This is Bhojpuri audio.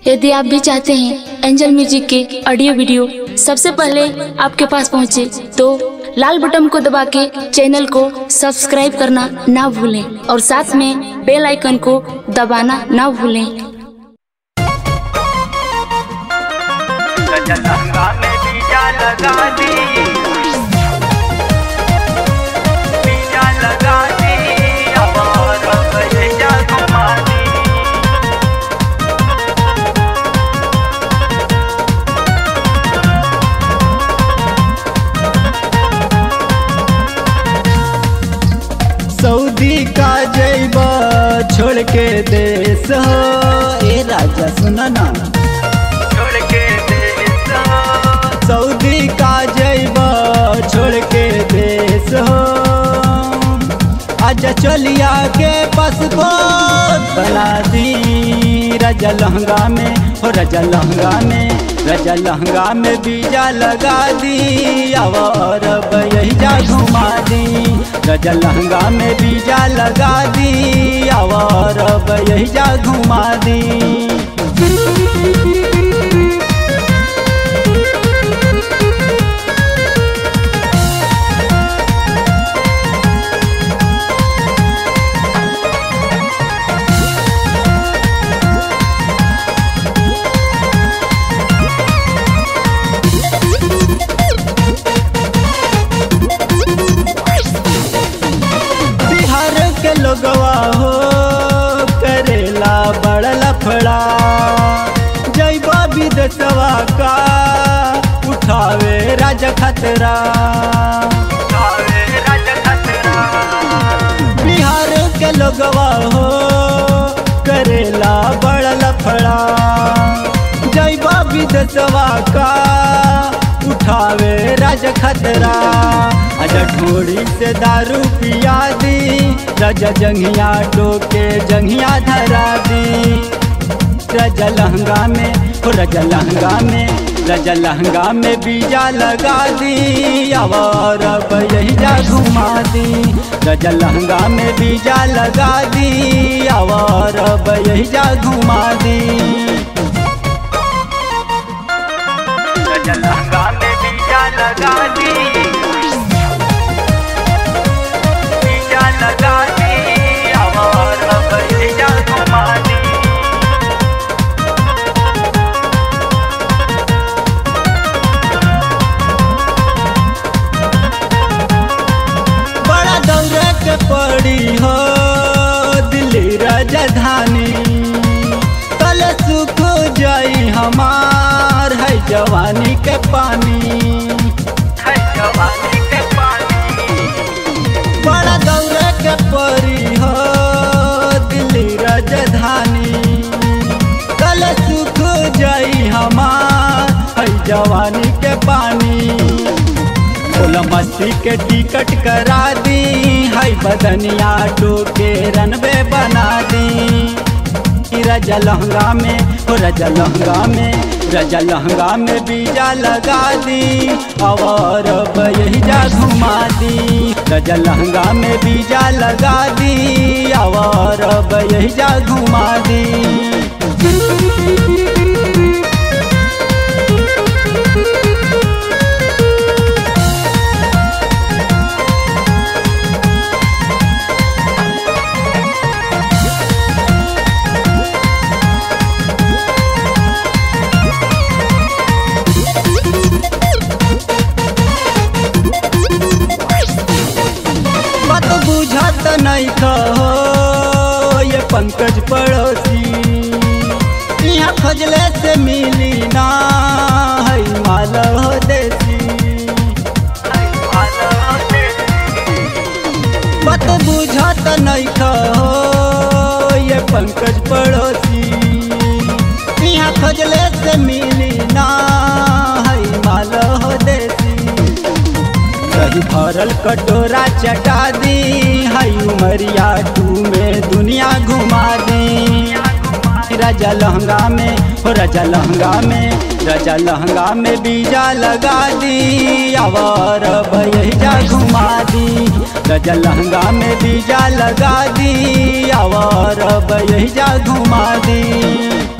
यदि आप भी चाहते हैं एंजल म्यूजिक के ऑडियो वीडियो सबसे पहले आपके पास पहुंचे, तो लाल बटन को दबा के चैनल को सब्सक्राइब करना ना भूलें और साथ में बेल आइकन को दबाना ना भूलें। लहंगा में बीजा लगा दी, बीजा लगा दी, और भैया घुमा दी। सऊदी का जैबा छोड़ के देश हो, ए राजा सुना ना, छोड़ के देश हो, सऊदी का जैबा छोड़ के देश हो। आजा चलिया के पासपोर्ट बना दी, राजा लहंगा में हो, राजा लहंगा में, राजा लहंगा में बीजा लगा दी, और यही जा घुमा दी। राजा लहंगा में बीजा लगा दी, और यही जा घुमा दी। लोगवा हो करेला बड़ा लफड़ा, जैबा विदेशवा का उठावे राजा खतरा, उठावे राजा खतरा। बिहार के लोगवा हो करेला बड़ा लफड़ा, जैबा विदेशवा का उठावे राजा खतरा। आजा ढोड़ी से दारू पिया दी, राजा जंघिया टोके जंघिया धरा दी। राजा लहंगा में हो, राजा लहंगा में, राजा लहंगा में बीजा लगा दी, और यही जा घुमा दी। राजा लहंगा में बीजा लगा दी, और यही जा घुमा दी। राजा लहंगा में बीजा लगा दी, बीजा लगा दी, और भैया घुमा दी। बड़ा दौरे के पड़ी हो दिल्ली राजधानी, कल सुख जाई हमार है जवानी के पानी, है जवानी के पानी। बड़ा दौरे के पड़ी हो दिल्ली राजधानी, कल सुख जाई हमार है जवानी के पानी। बोला मस्ती के टिकट करा दी, है बदनिया टोके रनवे बना दी। राजा लहंगा में हो, राजा लहंगा में, राजा लहंगा में बीजा लगा दी, और यही जा घुमा दी। राजा लहंगा में बीजा लगा दी, और यही जा घुमा दी। बात बुझत नहीं कहो ये पंकज पड़ोसी, यहाँ खोजले से मिली ना है माल हो देसी। बात बुझत नहीं कहो ये पंकज पड़ोसी, यहाँ खोजले से मिली ना है माल हो देसी। रही भरल कटोरा चटा दी, है उमरिया टू में दुनिया घुमा दी। राजा लहंगा में हो, राजा लहंगा में, राजा लहंगा में बीजा लगा दी, और यही जा घुमा दी। राजा लहंगा में बीजा लगा दी, और यही जा घुमा दी।